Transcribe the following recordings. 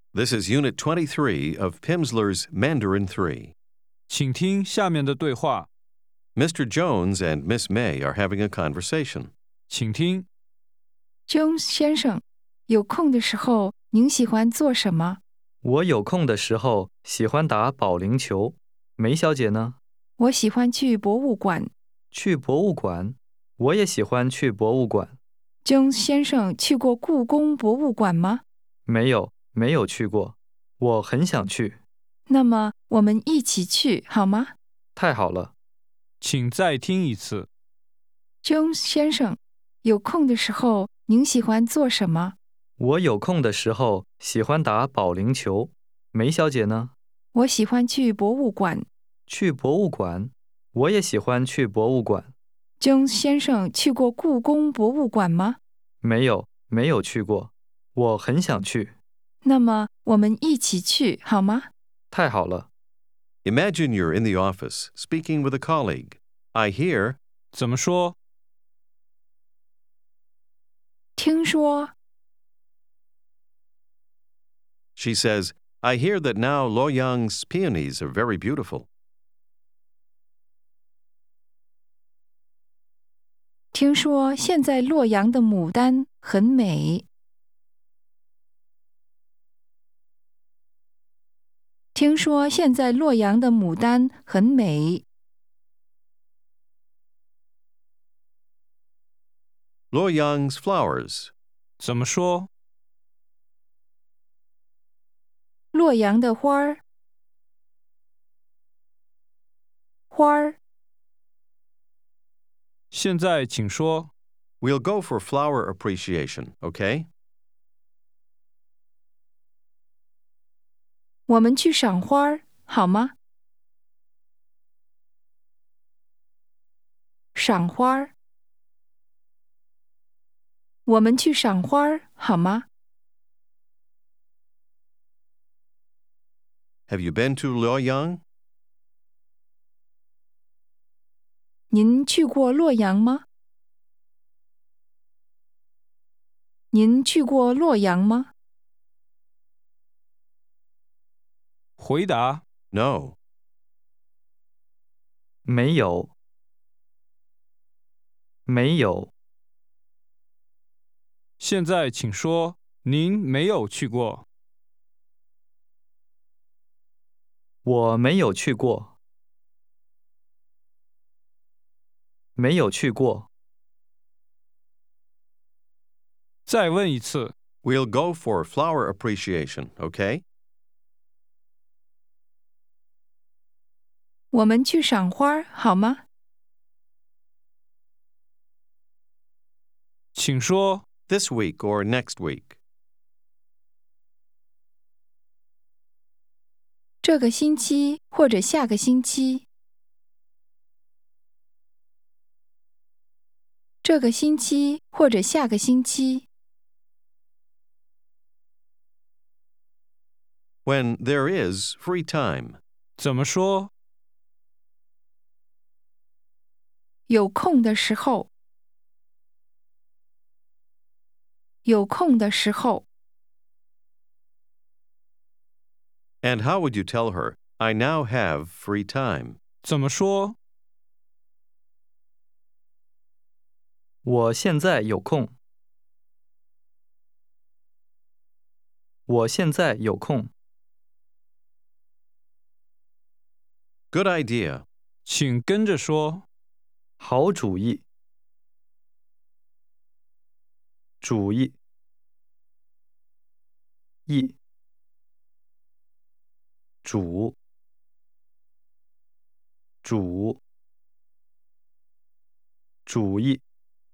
This is Unit 23 of Pimsleur's Mandarin 3. 请听下面的对话， Mr. Jones and Miss May are having a conversation. 请听。 Jones 先生，有空的时候您喜欢做什么？ 我有空的时候喜欢打保龄球。梅小姐呢？ 我喜欢去博物馆。 去博物馆？我也喜欢去博物馆。 Jones 先生去过故宫博物馆吗？ 没有去过。我很想去。 那么我们一起去好吗？ 太好了。 请再听一次。 Jones 先生，有空的时候您喜欢做什么？ 我有空的时候喜欢打保龄球。梅小姐呢？ 我喜欢去博物馆。 去博物馆？我也喜欢去博物馆。 Jones 先生去过故宫博物馆吗？ 没有去过。我很想去。 那么我们一起去好吗？ 太好了。 Imagine you're in the office speaking with a colleague. I hear, 怎么说？ 听说 she says, I hear that now Luoyang's peonies are very beautiful. 听说现在洛阳的牡丹很美。听说现在洛阳的牡丹很美。 Luoyang's flowers. 怎么说？ 洛阳的花儿，花儿。 现在请说。 We'll go for flower appreciation, okay? 我们去赏花儿好吗？赏花儿。我们去赏花儿好吗？ Have you been to Luoyang? 您去过洛阳吗？您去过洛阳吗？ 回答。 No. 没有。 现在请说，您没有去过。 我没有去过。没有去过。 再问一次。 We'll go for flower appreciation, okay? 我们去赏花儿好吗？ 请说。 This week or next week. 这个星期或者下个星期。这个星期或者下个星期。 When there is free time. 怎么说？ 有空的时候。有空的时候。 And how would you tell her, I now have free time? 怎么说？ 我现在有空。我现在有空。 Good idea. 请跟着说。 好主意。主意。意。主。主。主意。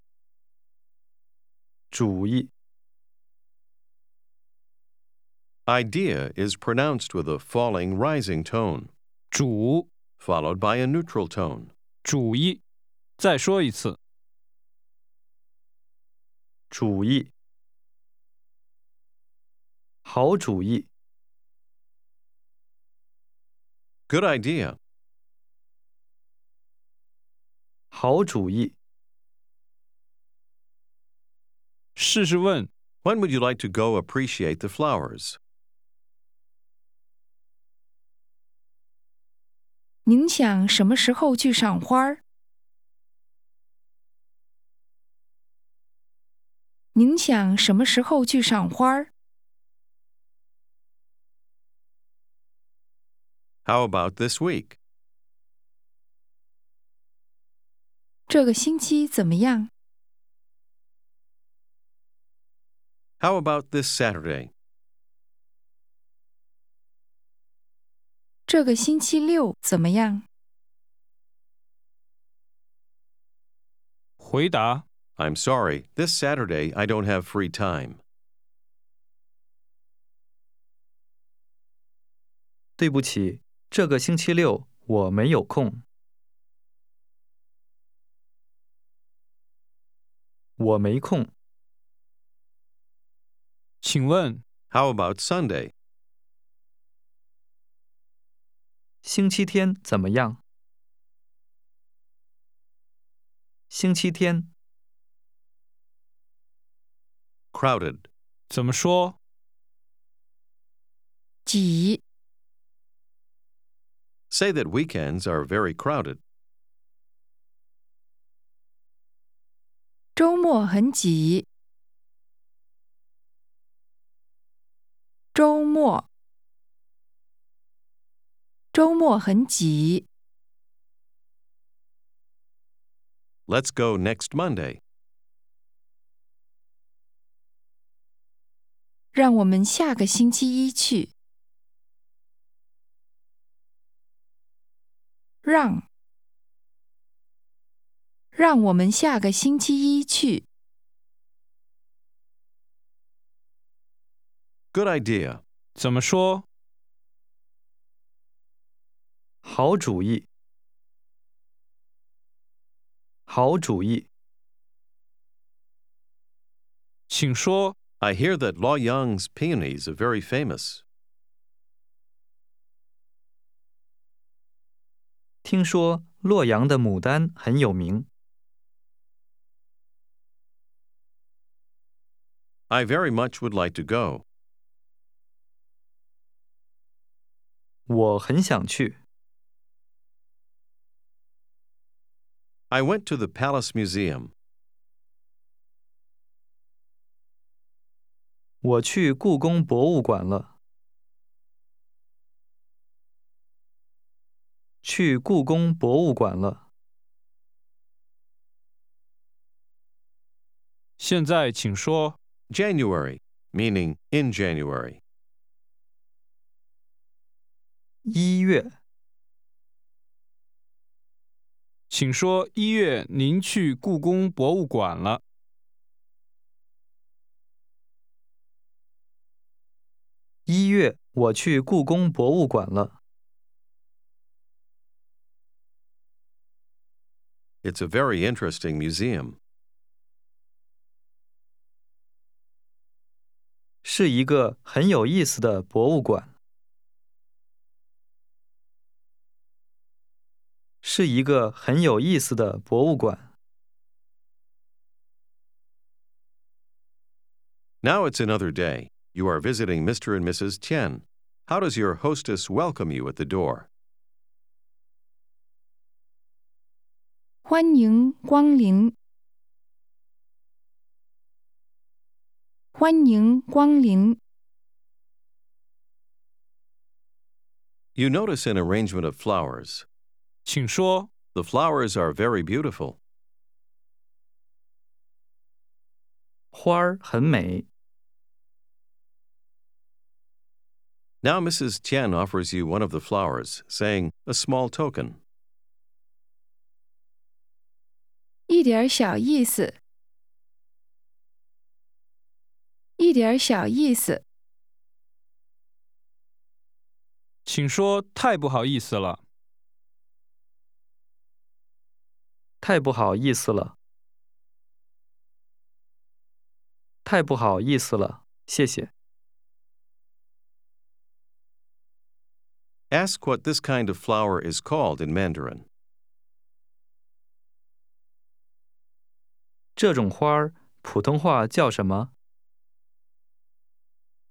主意。 Idea is pronounced with a falling rising tone, 主， followed by a neutral tone. 主意。再说一次。 主意。好主意。 Good idea. 好主意。 试试问。 When would you like to go appreciate the flowers? 您想什么时候去赏花儿？您想什么时候去赏花儿？ How about this week? 这个星期怎么样？ How about this Saturday? 这个星期六怎么样？ 回答 I'm sorry, this Saturday I don't have free time. 对不起，这个星期六我没有空。我没空。 请问 How about Sunday? 星期天怎么样？星期天 Crowded. 怎么说？ 挤， Say that weekends are very crowded. 周末很挤。周末，周末很挤。 Let's go next Monday. 让我们下个星期一去。让我们下个星期一去。 Good idea. 怎么说？ 好主意。好主意。 请说。 I hear that Luoyang's peonies are very famous. 听说洛阳的牡丹很有名。 I very much would like to go. 我很想去。 I went to the Palace Museum. 我去故宫博物馆了。去故宫博物馆了。 现在请说。 January, meaning in January. 1月。 请说1月您去故宫博物馆了。 1月我去故宫博物馆了。 It's a very interesting museum. 是一个很有意思的博物馆。是一个很有意思的博物馆。 Now it's another day. You are visiting Mr. and Mrs. Tian. How does your hostess welcome you at the door? 欢迎光临。欢迎光临。 You notice an arrangement of flowers. 请说。 The flowers are very beautiful. 花儿很美。 Now Mrs. Tian offers you one of the flowers, saying, a small token. 一点小意思。一点小意思。 请说太不好意思了。 太不好意思了。太不好意思了，谢谢。 Ask what this kind of flower is called in Mandarin. 这种花儿普通话叫什么？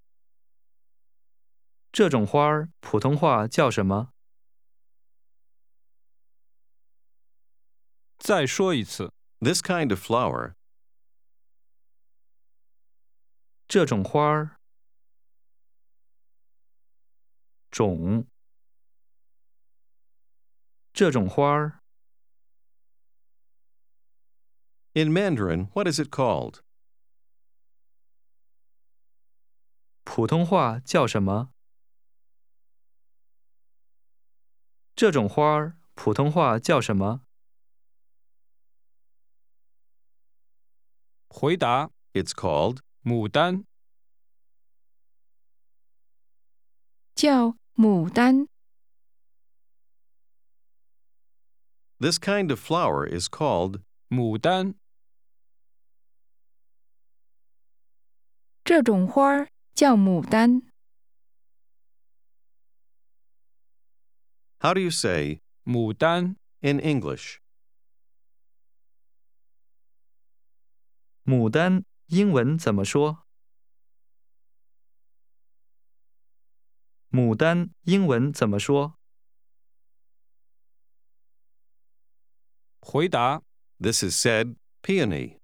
这种花儿普通话叫什么？ 再说一次。 This kind of flower. 这种花儿。种。这种花儿。 In Mandarin, what is it called? 普通话叫什么？这种花儿普通话叫什么？ 回答： It's called. 牡丹。 叫牡丹。 This kind of flower is called. 牡丹。 这种花儿叫牡丹。 How do you say 牡丹。 in English? 牡丹英文怎么说？牡丹英文怎么说？ 回答： This is said peony.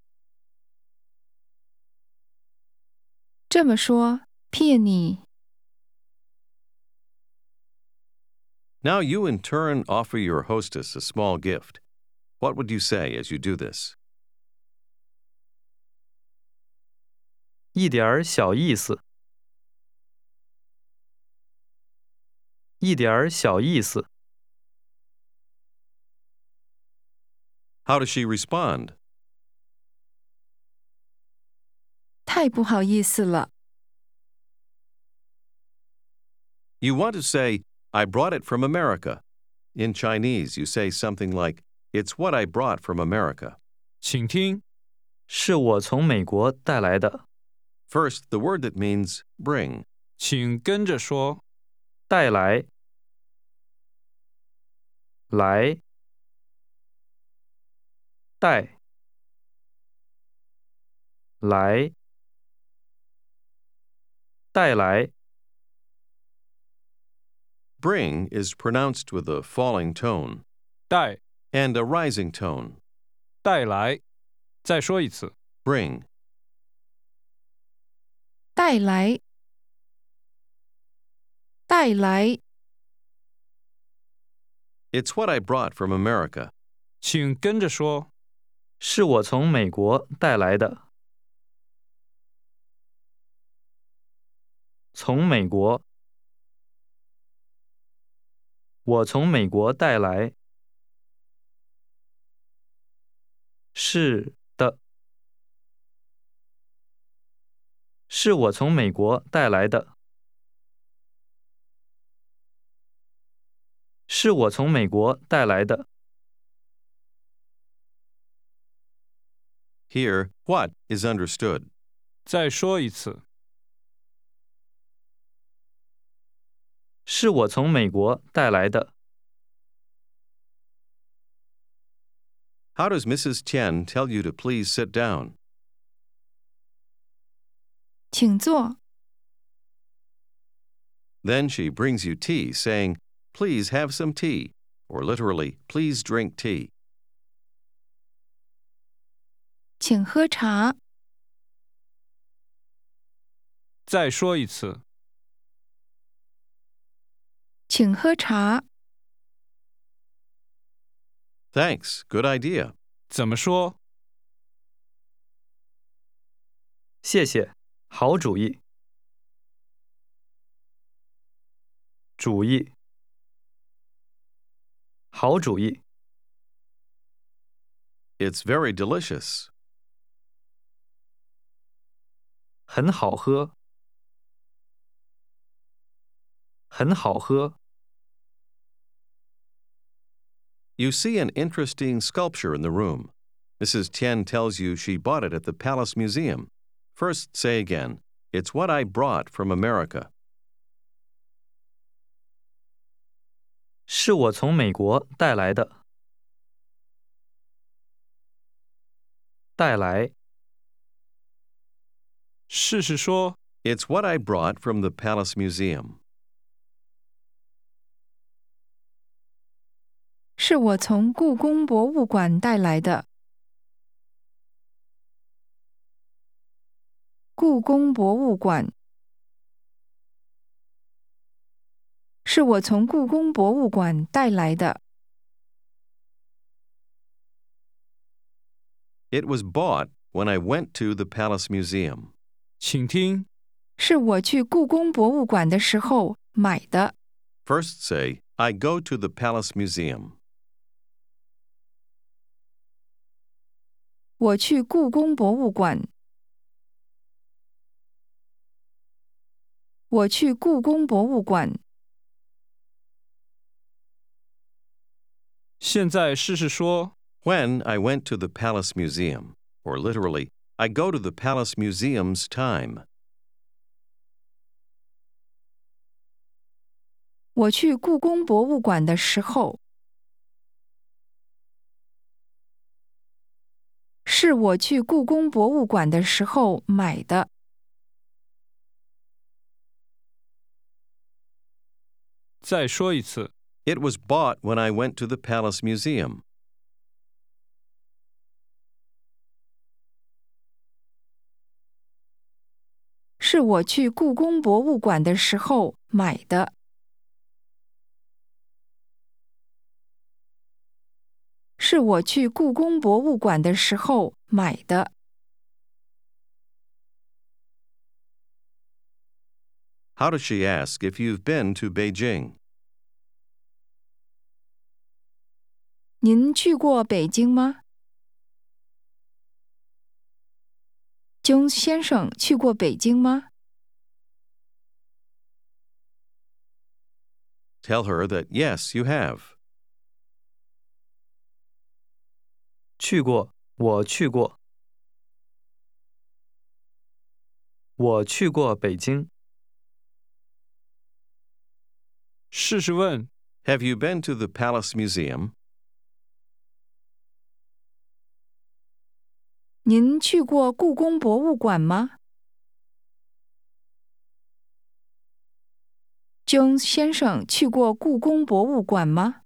这么说，peony。 Now you in turn offer your hostess a small gift. What would you say as you do this? 一点儿小意思。一点儿小意思。 How does she respond? 太不好意思了。 You want to say, I brought it from America. In Chinese, you say something like, It's what I brought from America. 请听。 是我从美国带来的。 First, the word that means bring. 请跟着说。 带来。来。带。来。带来。 Bring is pronounced with a falling tone 带。 and a rising tone. 带来。再说一次。 Bring. 带来。带来。 It's what I brought from America. 请跟着说。 是我从美国带来的。从美国。我从美国带来。是的。是我从美国带来的。是我从美国带来的。 Here, what is understood. 再说一次。 是我从美国带来的。 How does Mrs. Tian tell you to please sit down? 请坐。 Then she brings you tea, saying, Please have some tea, or literally, please drink tea. 请喝茶。 再说一次。 请喝茶。 Thanks, good idea. 怎么说？ 谢谢，好主意。主意。好主意。 It's very delicious. 很好喝。很好喝。 You see an interesting sculpture in the room. Mrs. Tian tells you she bought it at the Palace Museum. First, say again, It's what I brought from America. 是我从美国带来的。带来。 试试说。 It's what I brought from the Palace Museum. 是我从故宫博物馆带来的。故宫博物馆。是我从故宫博物馆带来的。 It was bought when I went to the Palace Museum. 请听， 是我去故宫博物馆的时候买的。 First say, I go to the Palace Museum. 我去故宫博物馆。我去故宫博物馆。 现在试试说， When I went to the Palace Museum, or literally, I go to the Palace Museum's time. 我去故宫博物馆的时候。是我去故宫博物馆的时候买的。 再说一次， It was bought when I went to the Palace Museum. 是我去故宫博物馆的时候买的。是我去故宫博物馆的时候买的。 How does she ask if you've been to Beijing? 您去过北京吗？Jones 先生去过北京吗？ Tell her that yes, you have. 去过，我去过。我去过北京。 试试问， Have you been to the Palace Museum? 您去过故宫博物馆吗？Jones 先生去过故宫博物馆吗？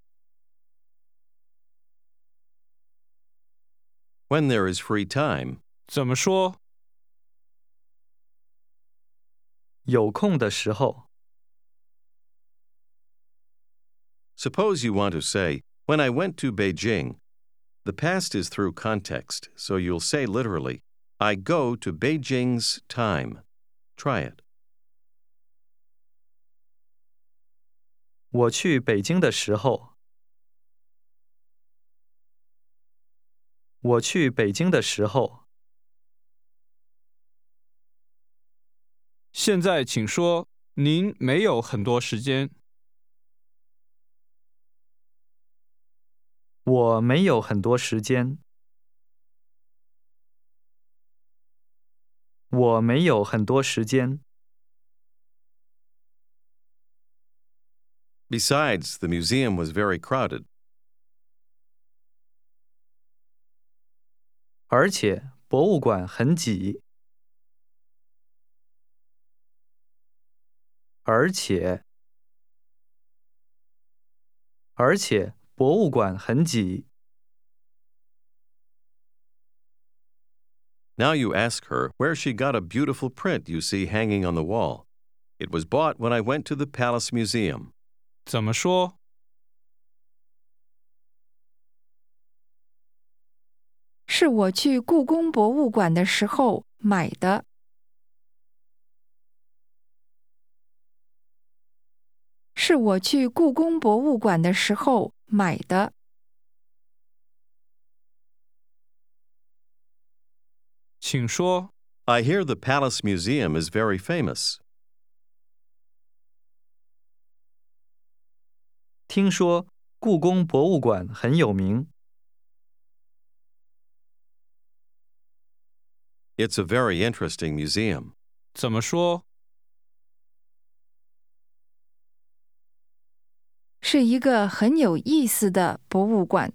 When there is free time, 怎么说？ 有空的时候。 suppose you want to say, when I went to Beijing. The past is through context, so you'll say literally, I go to Beijing's time. Try it. 我去北京的时候。我去北京的时候。 现在请说，您没有很多时间。 我没有很多时间。我没有很多时间。 Besides, the museum was very crowded. 而且博物馆很挤。而且博物馆很挤。 Now you ask her where she got a beautiful print you see hanging on the wall. It was bought when I went to the Palace Museum. 怎么说？ 是我去故宫博物馆的时候买的。是我去故宫博物馆的时候买的。 请说， I hear the Palace Museum is very famous. 听说故宫博物馆很有名。 It's a very interesting museum. 怎么说？ 是一个很有意思的博物馆。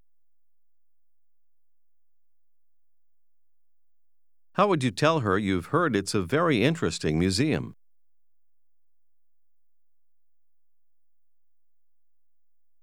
How would you tell her you've heard it's a very interesting museum?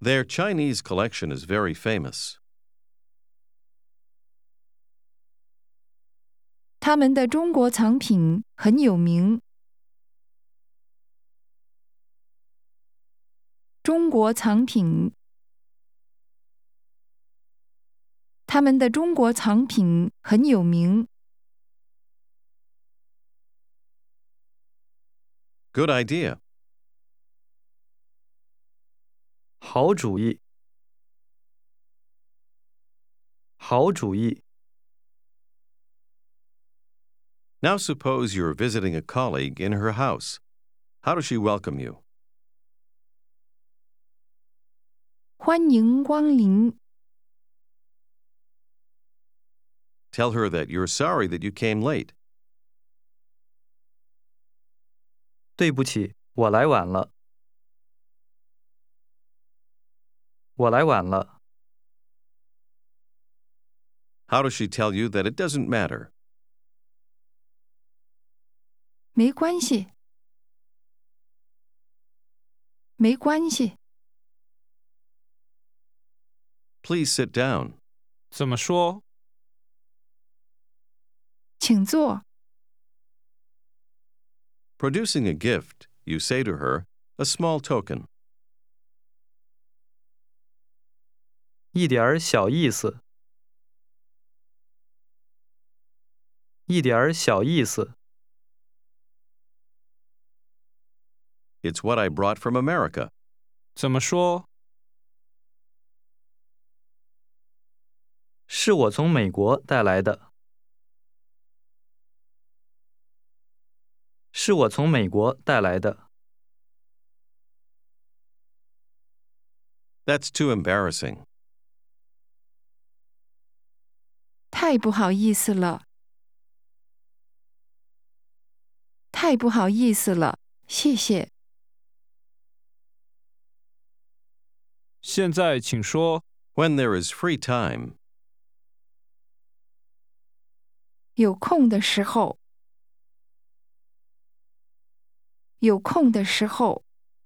Their Chinese collection is very famous. 他们的中国藏品很有名。中国藏品。他们的中国藏品很有名。 Good idea. 好主意，好主意。 Now suppose you're visiting a colleague in her house. How does she welcome you? 欢迎光临。 Tell her that you're sorry that you came late. 对不起，我来晚了。我来晚了。 How does she tell you that it doesn't matter? 没关系。没关系。 Please sit down. 怎么说？ 请坐。 Producing a gift, you say to her, a small token. 一点儿小意思，一点儿小意思。 It's what I brought from America. 怎么说？ 是我从美国带来的。是我从美国带来的。 That's too embarrassing. 太不好意思了。太不好意思了，谢谢。 现在请说。 When there is free time. 有空的时候。有空的时候。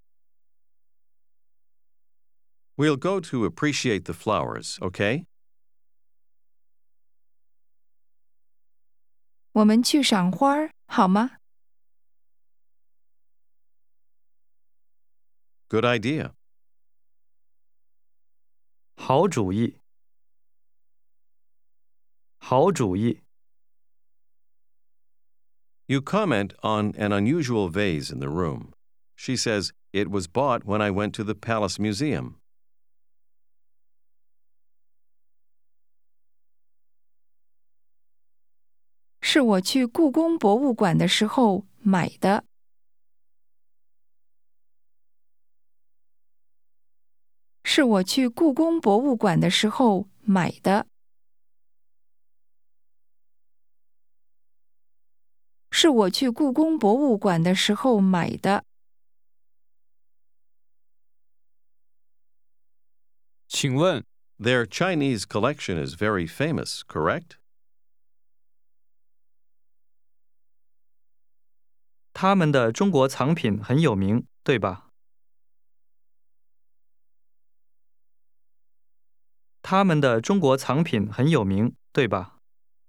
We'll go to appreciate the flowers, okay? 我们去赏花儿，好吗？ Good idea. 好主意，好主意。 You comment on an unusual vase in the room. She says, it was bought when I went to the Palace Museum. 是我去故宫博物馆的时候买的。是我去故宫博物馆的时候买的。是我去故宫博物馆的时候买的。 请问， Their Chinese collection is very famous, correct? 他们的中国藏品很有名，对吧？他们的中国藏品很有名，对吧？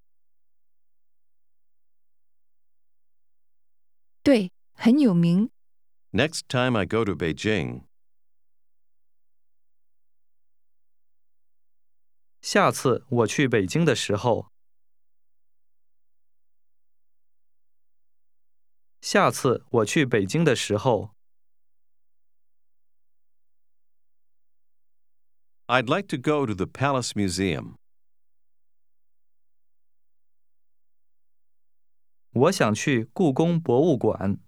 对，很有名。 Next time I go to Beijing. 下次我去北京的时候。下次我去北京的时候。 I'd like to go to the Palace Museum. 我想去故宫博物馆。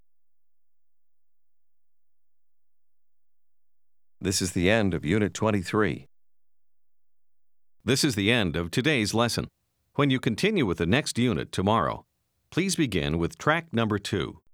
This is the end of Unit 23. This is the end of today's lesson. When you continue with the next unit tomorrow, please begin with track number 2.